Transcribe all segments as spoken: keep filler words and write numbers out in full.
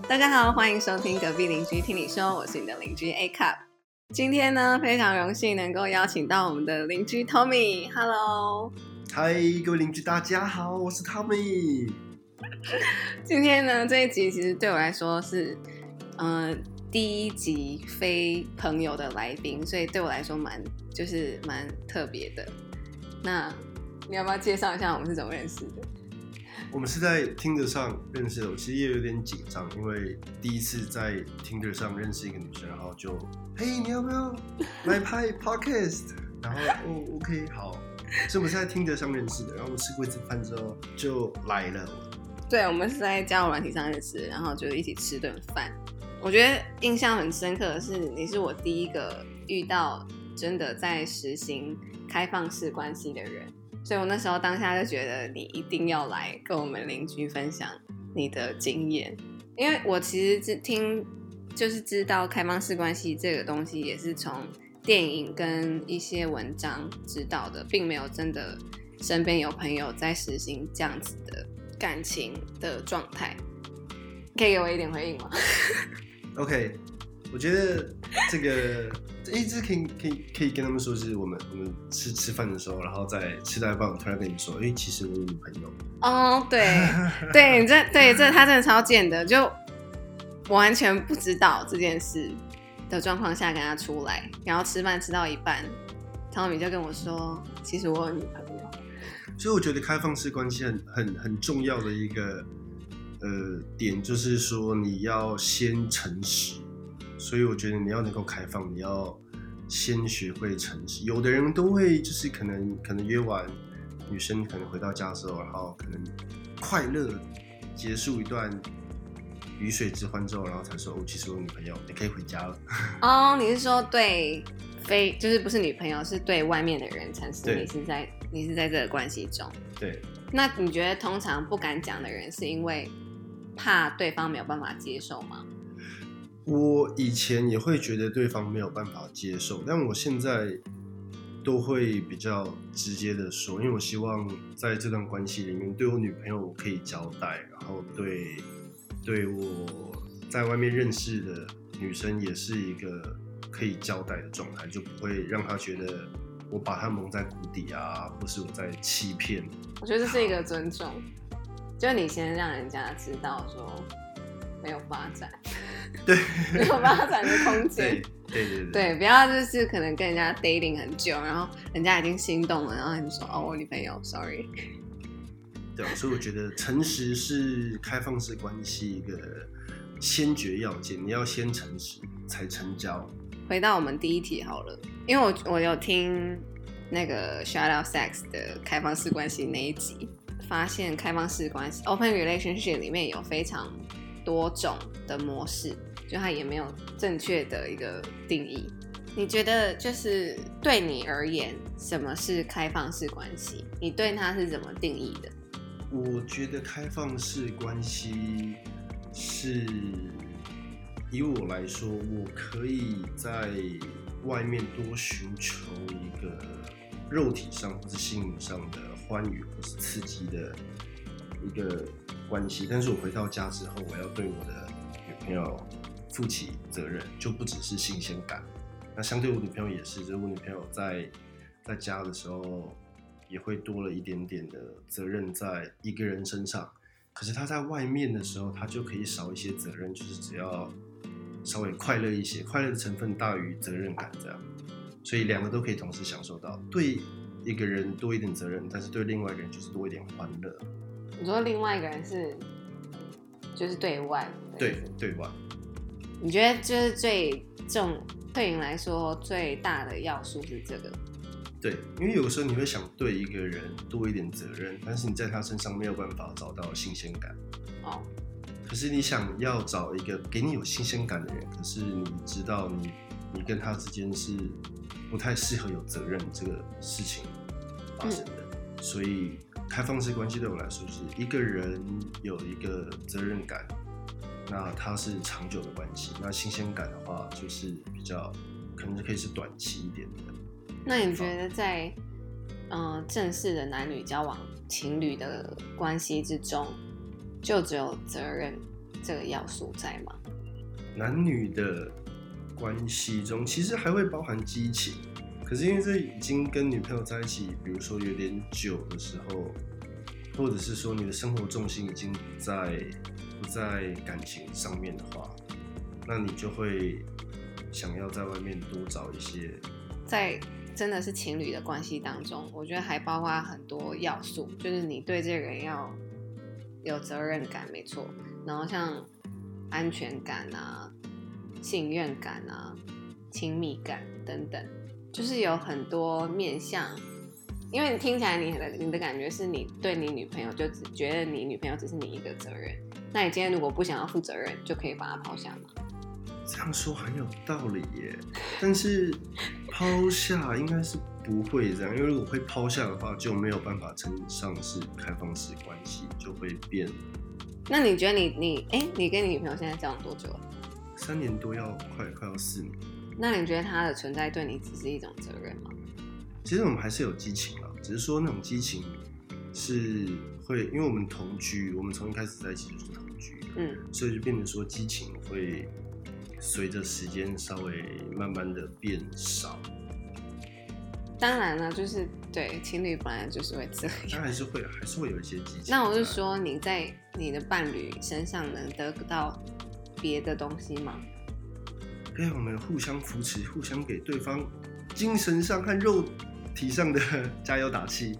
大家好，欢迎收听隔壁邻居听你说，我是你的邻居 A Cup。今天呢，非常荣幸能够邀请到我们的邻居 Tommy。Hello， 嗨，各位邻居，大家好，我是 Tommy。 今天呢，这一集其实对我来说是，呃，第一集非朋友的来宾，所以对我来说蛮就是蛮特别的。那你要不要介绍一下我们是怎么认识的？ 我们是在 Tinder 上认识的，我其实也有点紧张，因为第一次在 Tinder 上认识一个女生，然后就，嘿，你要不要来拍 podcast？ 然后哦 ，OK， 好，所以我们是在 Tinder 上认识的，然后我吃过一次饭之后就来了。 对，我们是在交友软体上认识的，然后就一起吃顿饭。我觉得印象很深刻的是，你是我第一个遇到真的在实行开放式关系的人。所以我那时候当下就觉得你一定要来跟我们邻居分享你的经验，因为我其实听就是知道开放式关系这个东西也是从电影跟一些文章知道的，并没有真的身边有朋友在实行这样子的感情的状态。可以给我一点回应吗？ OK， 我觉得这个一直可以可以可以跟他们说，是我们我们吃吃饭的时候，然后在吃到一半，我突然跟你说，哎、欸，其实我有女朋友。 哦，对对，这对这他真的超贱的，就完全不知道这件事的状况下跟他出来，然后吃饭吃到一半，汤米就跟我说，其实我有女朋友。 所以我觉得开放式关系很很很重要的一个呃点，就是说你要先诚实。所以我觉得你要能够开放，你要先学会诚实。有的人都会就是可能可能约完女生，可能回到家之后，然后可能快乐结束一段鱼水之欢之后，然后才说哦，其实我有女朋友，你可以回家了。 哦，你是说对非就是不是女朋友，是对外面的人诚实，你是在你是在这个关系中。 对。 那你觉得通常不敢讲的人，是因为怕对方没有办法接受吗？ 我以前也会觉得对方没有办法接受，但我现在都会比较直接的说，因为我希望在这段关系里面，对我女朋友我可以交代，然后对对我在外面认识的女生也是一个可以交代的状态，就不会让她觉得我把她蒙在鼓底啊，或是我在欺骗。 我觉得这是一个尊重，就你先让人家知道说没有发展。 对， 没有发展的空间。 对对对 对, 对，不要就是可能跟人家 dating 很久，然后人家已经心动了，然后你说哦，我女朋友 ，sorry。 对，所以我觉得诚实是开放式关系一个先决要件，你要先诚实才成交。 回到我们第一题好了，因为我我有听那个 Shout Out Sex 的开放式关系那一集，发现开放式关系 Open Relationship 里面有非常多种的模式，就它也没有正确的一个定义。你觉得就是对你而言，什么是开放式关系？你对它是怎么定义的？ 我觉得开放式关系是，以我来说，我可以在外面多寻求一个肉体上或是心灵上的欢愉或是刺激的一个关系，但是我回到家之后，我要对我的女朋友负起责任，就不只是新鲜感。那相对我女朋友也是，就是我女朋友在在家的时候，也会多了一点点的责任在一个人身上。可是她在外面的时候，她就可以少一些责任，就是只要稍微快乐一些，快乐的成分大于责任感这样。所以两个都可以同时享受到，对一个人多一点责任，但是对另外一个人就是多一点欢乐。 你说另外一个人是就是对外， 对对外， 你觉得就是最重对你来说最大的要素是这个？ 对，因为有时候你会想对一个人多一点责任，但是你在他身上没有办法找到新鲜感。 哦。 可是你想要找一个给你有新鲜感的人，可是你知道你你跟他之间是不太适合有责任这个事情发生的，嗯、所以开放式关系对我来说是一个人有一个责任感，那它是长久的关系。那新鲜感的话，就是比较可能可以是短期一点的。 那你觉得在呃正式的男女交往情侣的关系之中，就只有责任这个要素在吗？ 男女的关系中，其实还会包含激情，可是因为这已经跟女朋友在一起，比如说有点久的时候，或者是说你的生活重心已经不在不在感情上面的话，那你就会想要在外面多找一些。 在真的是情侣的关系当中，我觉得还包括很多要素，就是你对这个人要有责任感，没错，然后像安全感啊、信任感啊、亲密感等等，就是有很多面向。因为听起来你的你的感觉是你对你女朋友就只觉得你女朋友只是你一个责任，那你今天如果不想要负责任，就可以把她抛下吗？ 这样说很有道理耶，但是抛下应该是不会这样，因为如果会抛下的话，就没有办法称上是开放式关系，就会变。 那你觉得你你哎，你跟你女朋友现在交往多久了？ 三年多要快快要四年。 那你觉得她的存在对你只是一种责任吗？ 其实我们还是有激情啦，只是说那种激情是会，因为我们同居，我们从一开始在一起就是同居，嗯，所以就变成说激情会随着时间稍微慢慢的变少。 当然了，就是对情侣本来就是会这样， 但还是会还是会有一些激情。 那我是说，你在你的伴侣身上能得到别的东西吗？ 对啊，我们互相扶持，互相给对方精神上和肉体上的加油打气。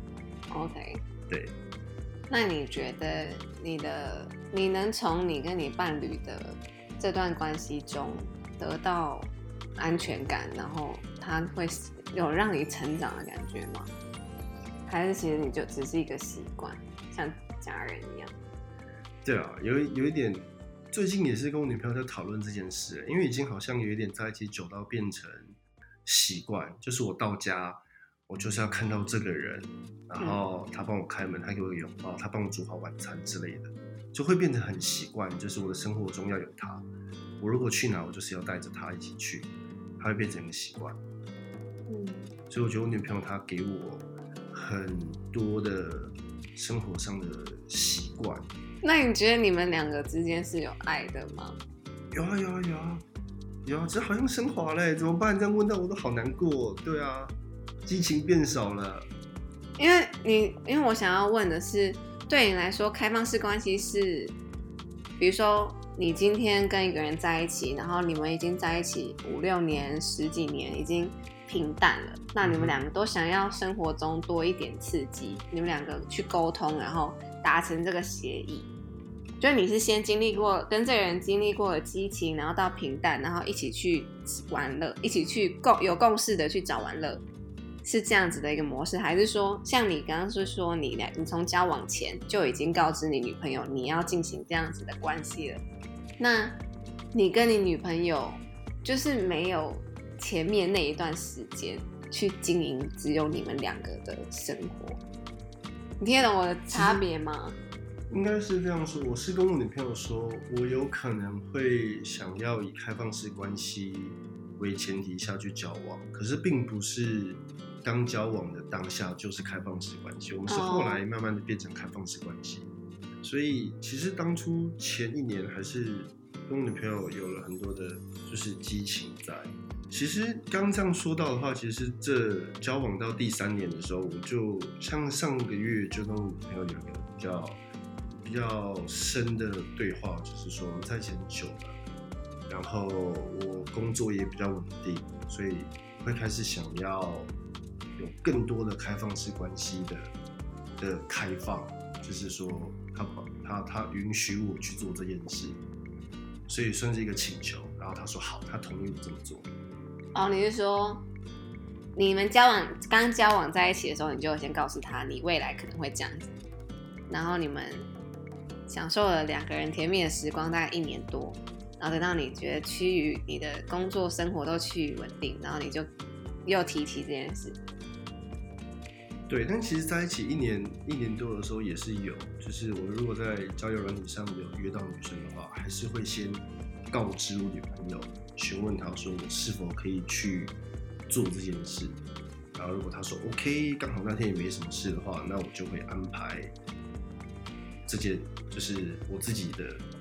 OK， 对。 那你觉得你的你能从你跟你伴侣的这段关系中得到安全感，然后他会有让你成长的感觉吗？还是其实你就只是一个习惯，像家人一样？ 对啊，有有一点，最近也是跟我女朋友在讨论这件事，因为已经好像有一点在一起久到变成习惯，就是我到家，我就是要看到这个人，然后他帮我开门，他给我一个拥抱，他帮我煮好晚餐之类的，就会变得很习惯，就是我的生活中要有他。我如果去哪，我就是要带着他一起去，他会变成一个习惯。嗯，所以我觉得我女朋友她给我很多的生活上的习惯。 那你觉得你们两个之间是有爱的吗？ 有啊有啊有啊有啊，这好像升华嘞，怎么办？这样问到我都好难过。对啊，激情变少了。 因为你，因为我想要问的是，对你来说，开放式关系是，比如说你今天跟一个人在一起，然后你们已经在一起五六年、十几年，已经平淡了。那你们两个都想要生活中多一点刺激，你们两个去沟通，然后达成这个协议。就是你是先经历过跟这个人经历过的激情，然后到平淡，然后一起去玩乐，一起去共有共识的去找玩乐，是这样子的一个模式，还是说像你刚刚是说你你从交往前就已经告知你女朋友你要进行这样子的关系了？那你跟你女朋友就是没有前面那一段时间去经营只有你们两个的生活，你听得懂我的差别吗？ 应该是这样说，我是跟我女朋友说，我有可能会想要以开放式关系为前提下去交往，可是并不是刚交往的当下就是开放式关系，我们是后来慢慢的变成开放式关系。Oh. 所以其实当初前一年还是跟我女朋友有了很多的就是激情在。其实刚这样说到的话，其实这交往到第三年的时候，我就像上个月就跟我女朋友有一个比较比较深的对话，就是说我们在一起很久了，然后我工作也比较稳定，所以会开始想要有更多的开放式关系的的开放，就是说他他他允许我去做这件事，所以算是一个请求，然后他说好，他同意我这么做。 哦，你是说你们交往刚交往在一起的时候，你就先告诉他你未来可能会这样子，然后你们享受了两个人甜蜜的时光大概一年多，然后等到你觉得趋于你的工作生活都趋于稳定，然后你就又提起这件事。 对，但其实在一起一年一年多的时候也是有，就是我如果在交友软体上有约到女生的话，还是会先告知我女朋友，询问她说我是否可以去做这件事，然后如果她说 OK， 刚好那天也没什么事的话，那我就会安排这件就是我自己的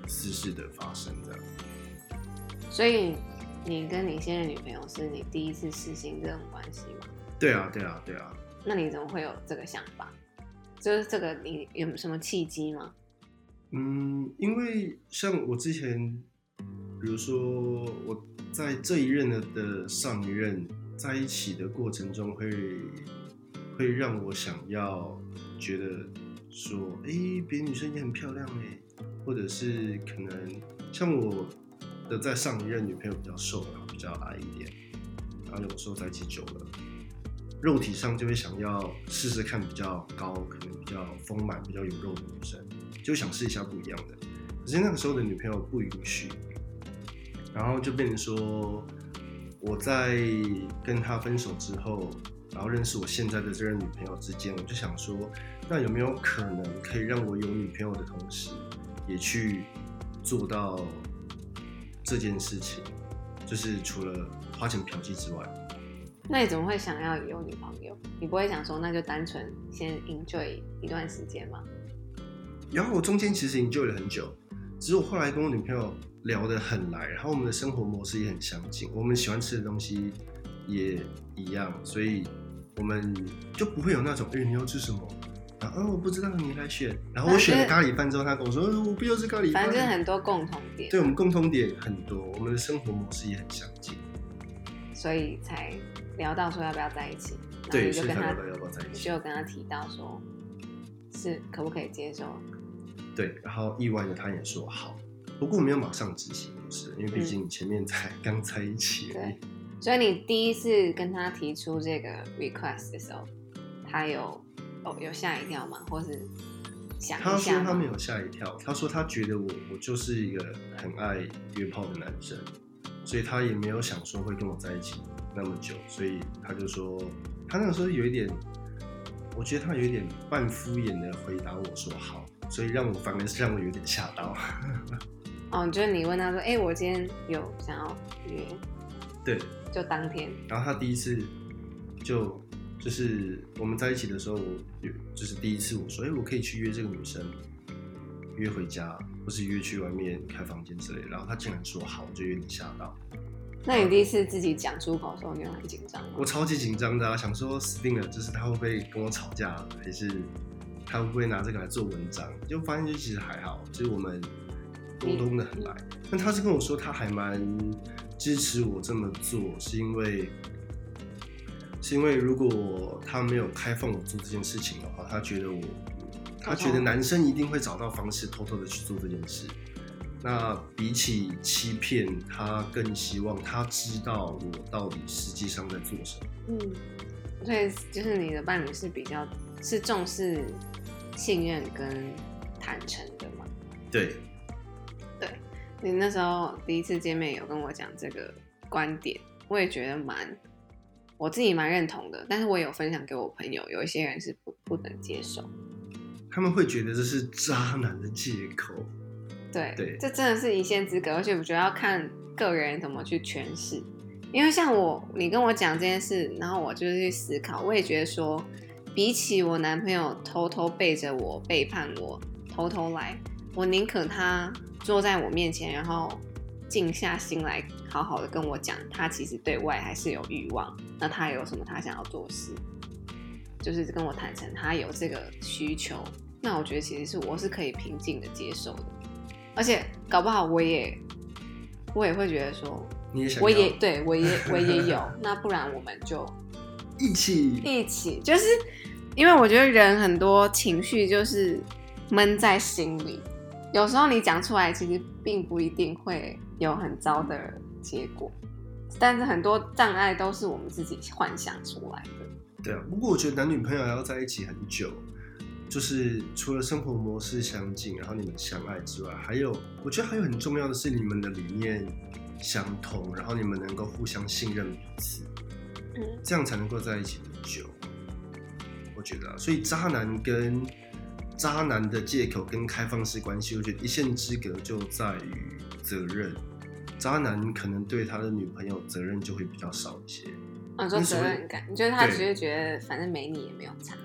私事的发生这样。 所以你跟你现任女朋友是你第一次实行这种关系吗？ 对啊，对啊，对啊。 那你怎么会有这个想法？就是这个，你有什么契机吗？ 嗯，因为像我之前，比如说我在这一任的的上一任在一起的过程中会，会让我想要觉得说，哎，别的女生也很漂亮哎，或者是可能像我的在上一任女朋友比较瘦，然后比较矮一点，然后有时候在一起久了，肉体上就会想要试试看比较高，可能比较丰满、比较有肉的女生，就想试一下不一样的。可是那个时候的女朋友不允许，然后就变成说，我在跟她分手之后，然后认识我现在的这任女朋友之间，我就想说，那有没有可能可以让我有女朋友的同时，也去做到这件事情，就是除了花钱嫖妓之外。 那你怎么会想要有女朋友？你不会想说那就单纯先 enjoy 一段时间吗？ 然后我中间其实 enjoy 了很久，只是我后来跟我女朋友聊得很来，然后我们的生活模式也很相近，我们喜欢吃的东西也一样，所以我们就不会有那种哎、欸、你要吃什么？然后、哦、我不知道你来选，然后我选了咖喱饭之后，他跟我说、呃、我不要吃咖喱饭。 反正就是很多共同点。 对，我们共同点很多，我们的生活模式也很相近， 所以才聊到说要不要在一起。 对，所以才聊到要不要在一起。 你就有跟他提到说，是可不可以接受？ 对，然后意外的他也说好，不过没有马上执行，就是因为毕竟前面才刚在一起而已。 对，所以你第一次跟他提出这个 request 的时候，他有哦有吓一跳吗？或是想一下吗？ 他说他没有吓一跳，他说他觉得我我就是一个很爱约炮的男生，所以他也没有想说会跟我在一起那么久，所以他就说他那个时候有一点，我觉得他有一点半敷衍的回答我说好，所以让我反而是让我有点吓到。 哦，就是你问他说，哎、欸，我今天有想要约， 对， 就当天。 然后他第一次就就是我们在一起的时候，我就是第一次我说，哎、欸，我可以去约这个女生，约回家，或是约去外面开房间之类的，然后他竟然说好，我就有点吓到。 那你第一次自己讲出口的时候，你有很紧张吗？ 我超级紧张的、啊，想说死定了，就是他会不会跟我吵架，还是他会不会拿这个来做文章？就发现就其实还好，就是我们沟通的很来。但他是跟我说他还蛮支持我这么做，是因为是因为如果他没有开放我做这件事情的话，他觉得我他觉得男生一定会找到方式偷偷的去做这件事。那比起欺骗，他更希望他知道我到底实际上在做什么。 嗯，所以就是你的伴侣是比较是重视信任跟坦诚的嘛？ 对， 对，你那时候第一次见面有跟我讲这个观点，我也觉得蛮，我自己蛮认同的。但是我也有分享给我朋友，有一些人是不不能接受， 他们会觉得这是渣男的借口。 对， 对， 这真的是一线之隔，而且我觉得要看个人怎么去诠释。因为像我，你跟我讲这件事，然后我就去思考，我也觉得说，比起我男朋友偷偷背着我背叛我，偷偷来，我宁可他坐在我面前，然后静下心来，好好的跟我讲，他其实对外还是有欲望，那他有什么他想要做的事，就是跟我坦诚他有这个需求，那我觉得其实是我是可以平静的接受的。而且搞不好我也我也会觉得说， 你也想要， 我也对我也我也有，那不然我们就一起一起，就是因为我觉得人很多情绪就是闷在心里，有时候你讲出来，其实并不一定会有很糟的结果，但是很多障碍都是我们自己幻想出来的。 对啊，不过我觉得男女朋友要在一起很久。就是除了生活模式相近，然后你们相爱之外，还有我觉得还有很重要的是你们的理念相同，然后你们能够互相信任彼此，嗯，这样才能够在一起很久。我觉得、啊，所以渣男跟渣男的借口跟开放式关系，我觉得一线之隔就在于责任。渣男可能对他的女朋友责任就会比较少一些。 哦，你说责任感，你觉得他只是觉得反正没你也没有差。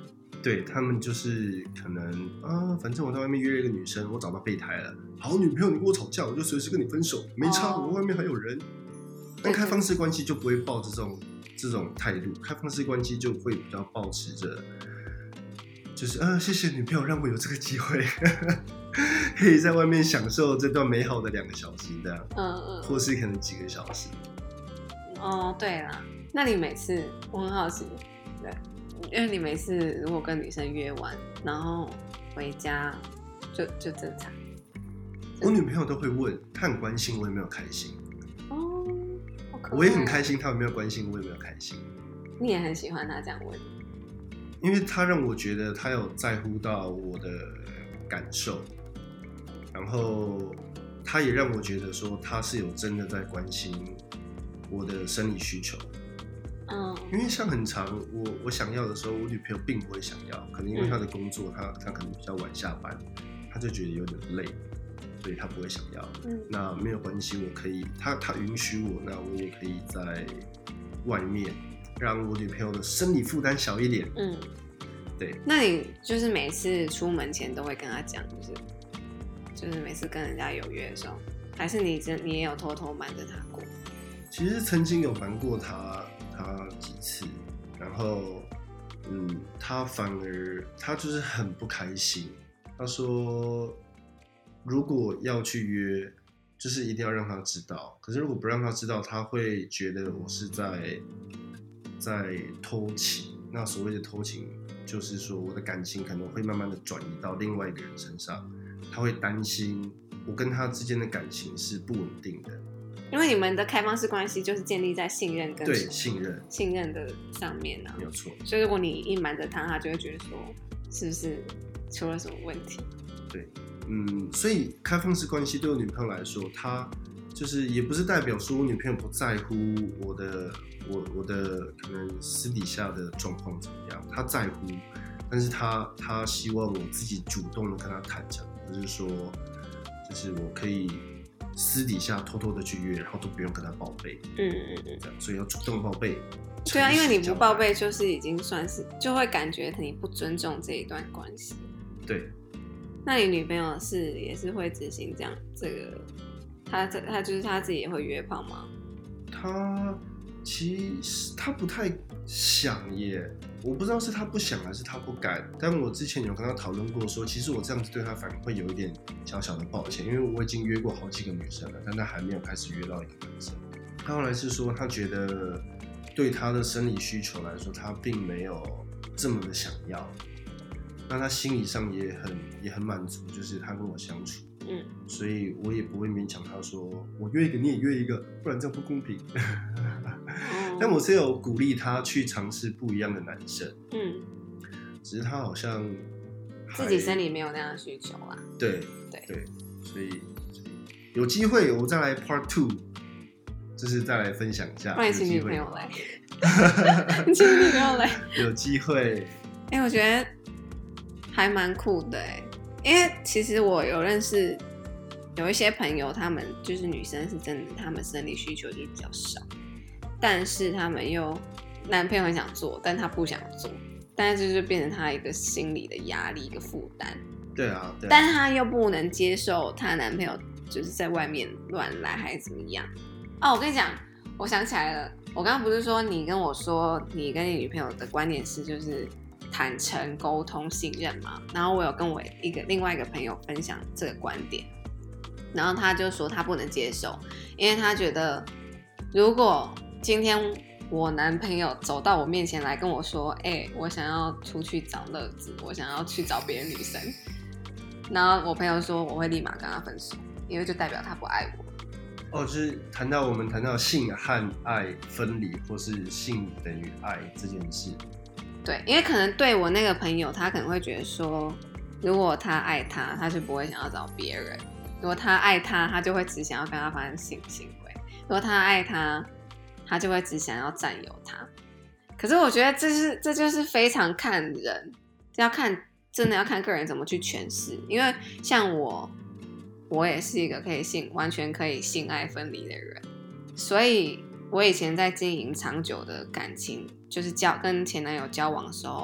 对他们就是可能啊，反正我在外面约了一个女生，我找到备胎了，好女朋友你跟我吵架，我就随时跟你分手，没差，哦、我外面还有人。但开放式关系就不会抱着这种这种态度，开放式关系就会比较抱持着，就是啊，谢谢女朋友让我有这个机会，可以在外面享受这段美好的两个小时这样，嗯嗯，或是可能几个小时。 哦，对啦，那你每次我很好奇，对。因为你每次如果跟女生约完，然后回家就就正常。 我女朋友都会问，她很关心我有没有开心。 哦，好可爱。 我也很开心，她有没有关心我有没有开心。 你也很喜欢她这样问， 因为她让我觉得她有在乎到我的感受，然后她也让我觉得说她是有真的在关心我的生理需求。嗯，因为像很长，我我想要的时候，我女朋友并不会想要，可能因为她的工作，她她可能比较晚下班，她就觉得有点累，所以她不会想要。嗯，那没有关系，我可以，她她允许我，那我也可以在外面让我女朋友的生理负担小一点。嗯，对。 那你就是每次出门前都会跟她讲，就是就是每次跟人家有约的时候，还是你真你也有偷偷瞒着她过？ 其实曾经有瞒过她。他几次，然后，嗯，他反而他就是很不开心。他说，如果要去约，就是一定要让他知道。可是如果不让他知道，他会觉得我是在在偷情。那所谓的偷情，就是说我的感情可能会慢慢的转移到另外一个人身上。他会担心我跟他之间的感情是不稳定的。 因为你们的开放式关系就是建立在信任跟对信任信任的上面啊， 没有错。 所以如果你一瞒着他，他就会觉得说是不是出了什么问题？ 对，嗯，所以开放式关系对我女朋友来说，她就是也不是代表说我女朋友不在乎我的我我的可能私底下的状况怎么样，她在乎，但是她她希望我自己主动的跟她坦诚，就是说，就是我可以。私底下偷偷的去约，然后都不用跟他报备，嗯嗯嗯，这样，所以要主动报备。 对啊，因为你不报备，就是已经算是就会感觉你不尊重这一段关系。 对。 那你女朋友是也是会执行这样这个，她她就是她自己也会约炮吗？ 她其实她不太想耶，我不知道是她不想还是她不敢。但我之前有跟她讨论过说，其实我这样子对她反而会有一点小小的抱歉，因为我已经约过好几个女生了，但她还没有开始约到一个男生。她后来是说，她觉得对她的生理需求来说，她并没有这么的想要。那她心理上也很也很满足，就是她跟我相处，嗯，所以我也不会勉强她说，我约一个你也约一个，不然这样不公平。但我是有鼓励她去尝试不一样的男生，嗯，只是她好像自己生理没有那样的需求啦。 对对对，所以有机会我再来 Part Two， 就是再来分享一下。 不然请女朋友来，请女朋友来， 有机会。 哎、欸，我觉得还蛮酷的哎，因为其实我有认识有一些朋友，他们就是女生是真的，他们生理需求就比较少。但是他们又男朋友很想做，但他不想做，但是这就变成他一个心理的压力，一个负担。 对啊，对啊。 但是他又不能接受她男朋友就是在外面乱来还是怎么样。哦，我跟你讲，我想起来了，我刚刚不是说你跟我说你跟你女朋友的观点是就是坦诚、沟通、信任嘛？然后我有跟我一个另外一个朋友分享这个观点，然后他就说他不能接受，因为他觉得如果今天我男朋友走到我面前来跟我说，哎、欸，我想要出去找乐子，我想要去找别的女生，然后我朋友说我会立马跟他分手，因为就代表他不爱我。 哦，就是谈到我们谈到性和爱分离，或是性等于爱这件事。 对，因为可能对我那个朋友，他可能会觉得说，如果他爱他，他就不会想要找别人；如果他爱他，他就会只想要跟他发生性行为；如果他爱他，他就会只想要占有他。可是我觉得这是这就是非常看人，要看真的要看个人怎么去诠释。因为像我，我也是一个可以性完全可以性爱分离的人，所以我以前在经营长久的感情，就是交跟前男友交往的时候，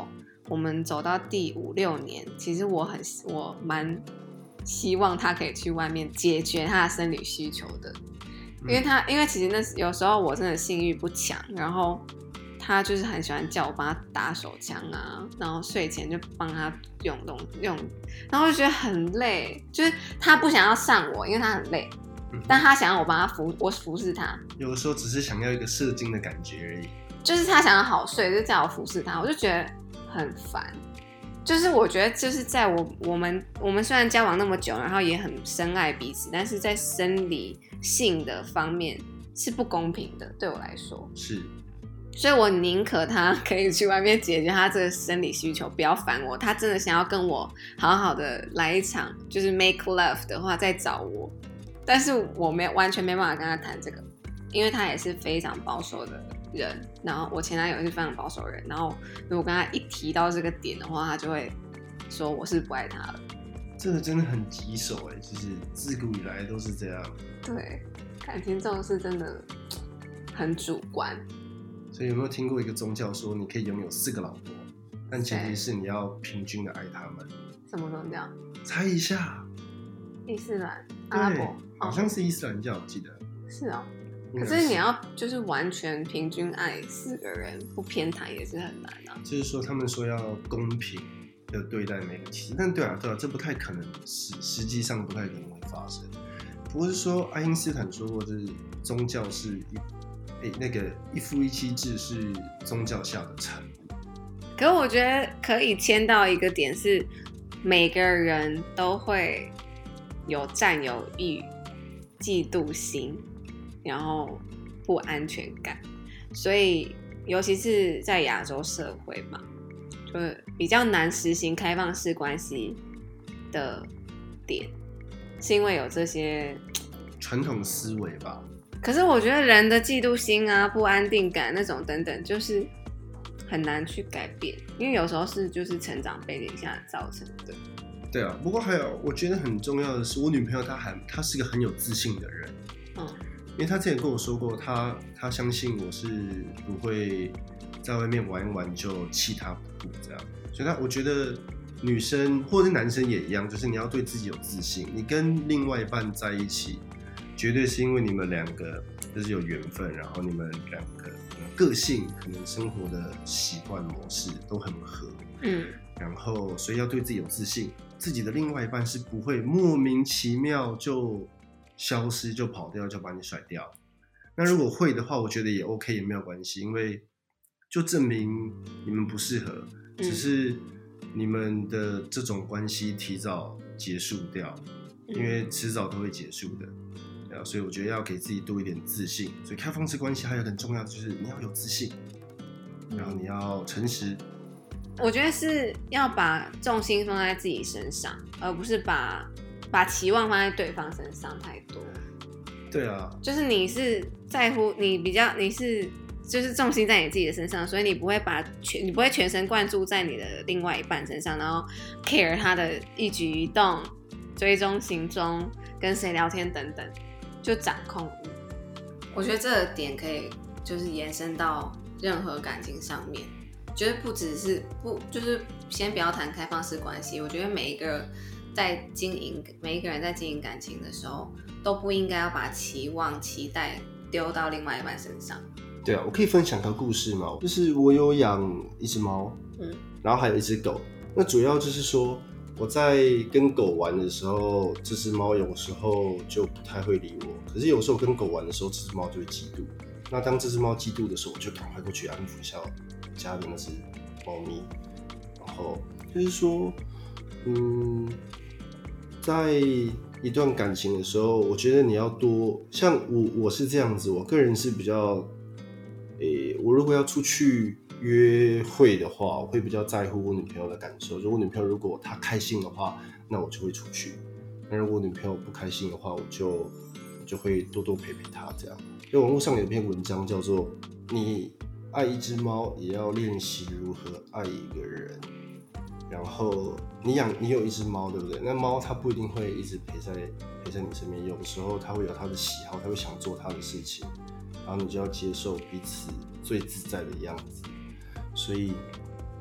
我们走到第五六年，其实我很我蛮希望他可以去外面解决他的生理需求的，因为他因为其实那有时候我真的性欲不强，然后他就是很喜欢叫我帮他打手枪啊，然后睡前就帮他用东用，然后我就觉得很累，就是他不想要上我，因为他很累，嗯、但他想要我帮他服我服侍他， 有的时候只是想要一个射精的感觉而已， 就是他想要好睡，就叫我服侍他，我就觉得很烦。就是我觉得就是在我我们我们虽然交往那么久，然后也很深爱彼此，但是在生理性的方面是不公平的，对我来说是。 所以我宁可他可以去外面解决他这个生理需求，不要烦我。他真的想要跟我好好的来一场就是 make love 的话，再找我。但是我没完全没办法跟他谈这个，因为他也是非常保守的人。然后我前男友也是非常保守的人。然后如果跟他一提到这个点的话，他就会说我是不爱他了。 这个真的很棘手哎，就是自古以来都是这样。 对，感情这种事真的很主观。 所以有没有听过一个宗教说你可以拥有四个老婆，但前提是你要平均的爱他们？ 什么宗教？ 猜一下。 伊斯兰、阿拉伯， 好像是伊斯兰教，我记得。 是哦。可是你要就是完全平均爱四个人，不偏袒也是很难啊。 就是说，他们说要公平的对待每个妻子，但对啊，对啊，这不太可能，实实际上不太可能会发生。不过是说，爱因斯坦说过，就是宗教是一。欸、那个一夫一妻制是宗教下的产物， 可是我觉得可以牵到一个点是，每个人都会有占有欲、嫉妒心，然后不安全感，所以尤其是在亚洲社会嘛，就是比较难实行开放式关系的点，是因为有这些传统思维吧。 可是我觉得人的嫉妒心啊、不安定感那种等等，就是很难去改变，因为有时候是就是成长背景下造成的。 对啊，不过还有我觉得很重要的是，我女朋友她还她是个很有自信的人，嗯，因为她之前跟我说过，她她相信我是不会在外面玩一玩就弃她不顾这样，所以她我觉得女生或者是男生也一样，就是你要对自己有自信，你跟另外一半在一起。绝对是因为你们两个就是有缘分，然后你们两个个性、可能生活的习惯模式都很合，嗯，然后所以要对自己有自信，自己的另外一半是不会莫名其妙就消失、就跑掉、就把你甩掉。那如果会的话，我觉得也 OK， 也没有关系，因为就证明你们不适合，只是你们的这种关系提早结束掉，因为迟早都会结束的。所以我觉得要给自己多一点自信，所以开放式关系还有很重要的就是你要有自信，然后你要诚实。 我觉得是要把重心放在自己身上，而不是把把期望放在对方身上太多。 对啊， 就是你是在乎你比较你是就是重心在你自己的身上，所以你不会把全你不会全神贯注在你的另外一半身上，然后 care 他的一举一动、追踪行踪、跟谁聊天等等。就掌控欲，我觉得这个点可以就是延伸到任何感情上面。觉得不只是不就是先不要谈开放式关系，我觉得每一个在经营每一个人在经营感情的时候，都不应该要把期望、期待丢到另外一半身上。 对啊，我可以分享个故事吗？就是我有养一只猫，嗯，然后还有一只狗。那主要就是说。我在跟狗玩的时候，这只猫有时候就不太会理我。可是有时候跟狗玩的时候，这只猫就会嫉妒。那当这只猫嫉妒的时候，我就赶快过去安抚一下家的那只猫咪。然后就是说，嗯，在一段感情的时候，我觉得你要多像我，我是这样子，我个人是比较，诶，我如果要出去。约会的话，我会比较在乎我女朋友的感受。如果女朋友如果她开心的话，那我就会出去；那如果女朋友不开心的话，我就我就会多多陪陪她。这样，因为网络上有一篇文章叫做“你爱一只猫，也要练习如何爱一个人”。然后你养你有一只猫，对不对？那猫它不一定会一直陪在陪在你身边，有的时候它会有它的喜好，它会想做它的事情，然后你就要接受彼此最自在的样子。所以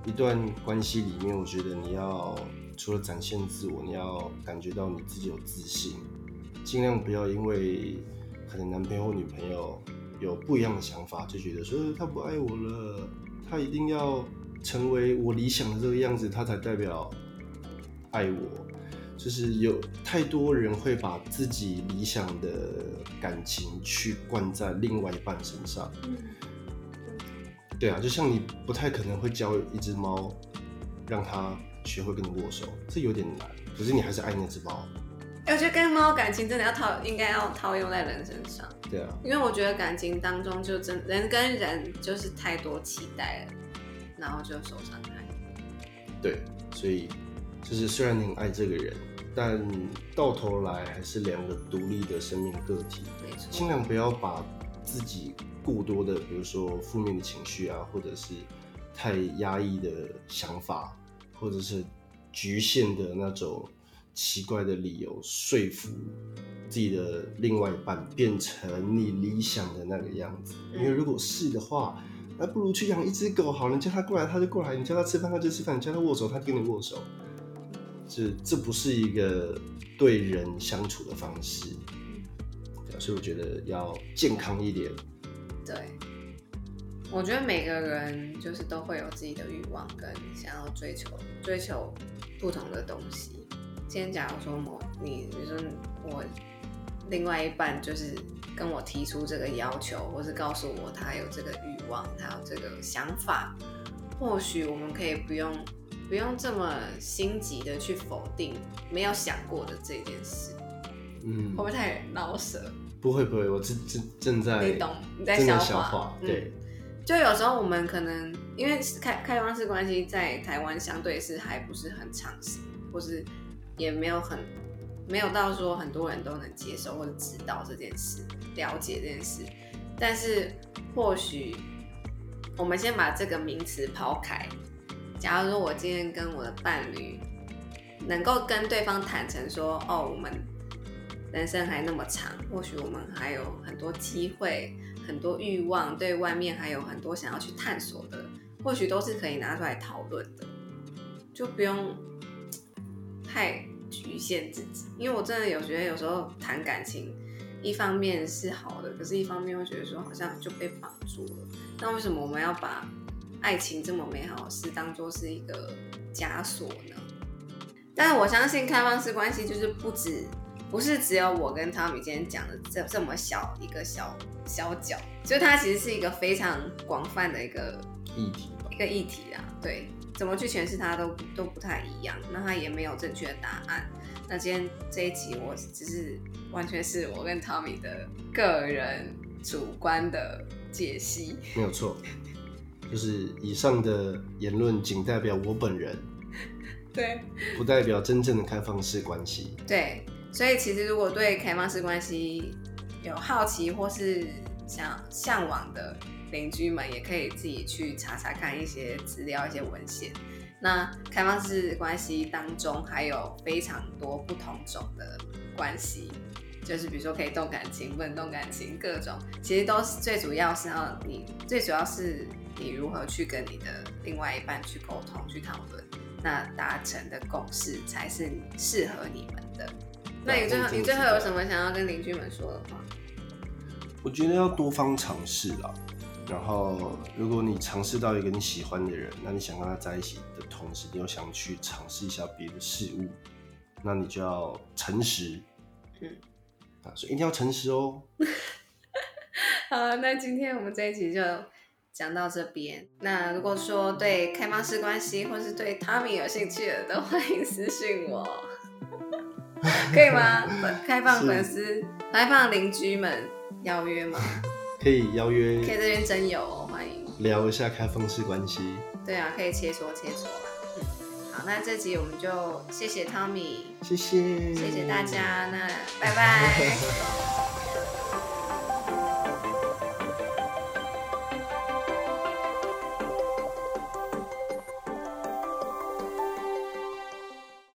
一段关系里面，我觉得你要除了展现自我，你要感觉到你自己有自信，尽量不要因为可能男朋友或女朋友有不一样的想法，就觉得说他不爱我了，他一定要成为我理想的这个样子，他才代表爱我。就是有太多人会把自己理想的感情去灌在另外一半身上。嗯，对啊，就像你不太可能会教一只猫，让它学会跟你握手，这有点难。可是你还是爱那只猫。 我觉得跟猫感情真的要套，应该要套用在人身上。 对啊， 因为我觉得感情当中就真人跟人就是太多期待了，然后就受伤害。 对，所以就是虽然你很爱这个人，但到头来还是两个独立的生命个体。 没错， 尽量不要把自己过多的，比如说负面的情绪啊，或者是太压抑的想法，或者是局限的那种奇怪的理由，说服自己的另外一半变成你理想的那个样子。因为如果是的话，那不如去养一只狗好了，你叫它过来它就过来，你叫它吃饭它就吃饭，你叫它握手它就跟你握手。这这不是一个对人相处的方式，所以我觉得要健康一点。 对，我觉得每个人就是都会有自己的欲望跟想要追求追求不同的东西。今天假如说我你比如说我另外一半就是跟我提出这个要求，或是告诉我他有这个欲望，他有这个想法，或许我们可以不用不用这么心急的去否定没有想过的这件事。嗯，会不会太老舍？ 不会不会，我正正正在你懂你在消化， 消化对、 嗯。就有时候我们可能因为开开放式关系在台湾相对是还不是很常行，或是也没有很没有到说很多人都能接受或者知道这件事，了解这件事。但是或许我们先把这个名词抛开。假如说我今天跟我的伴侣能够跟对方坦诚说，哦，我们人生还那么长，或许我们还有很多机会，很多欲望，对外面还有很多想要去探索的，或许都是可以拿出来讨论的，就不用太局限自己。因为我真的有觉得有时候谈感情，一方面是好的，可是一方面会觉得说好像就被绑住了。那为什么我们要把爱情这么美好的事当作是一个枷锁呢？但是我相信开放式关系就是不止不是只有我跟 Tommy 今天讲的 这, 这么小一个小小角，所以它其实是一个非常广泛的一个议题吧， 一个议题啦。对，怎么去诠释它都都不太一样，那它也没有正确的答案。那今天这一集我只是完全是我跟 Tommy 的个人主观的解析， 没有错。就是以上的言论仅代表我本人， 对， 不代表真正的开放式关系。 对，所以其实如果对开放式关系有好奇或是想向往的邻居们，也可以自己去查查看一些资料、一些文献。那开放式关系当中还有非常多不同种的关系，就是比如说可以动感情、不能动感情，各种其实都是最主要是要你，最主要是你如何去跟你的另外一半去沟通、去讨论，那达成的共识才是适合你们的。那你最后你最后有什么想要跟邻居们说的话？ 我觉得要多方尝试啦。然后，如果你尝试到一个你喜欢的人，那你想跟他在一起的同时，你又想去尝试一下别的事物，那你就要诚实。嗯，啊，所以一定要诚实哦。 好，那今天我们这一集就讲到这边。那如果说对开放式关系或是对 Tommy 有兴趣的，都欢迎私讯我，可以吗？开放粉丝、开放邻居们邀约吗？ 可以邀约， 可以这边真有哦，欢迎聊一下开放式关系。 对啊，可以切磋切磋啦。嗯，好，那这集我们就谢谢 Tommy， 谢谢， 谢谢大家，那拜拜。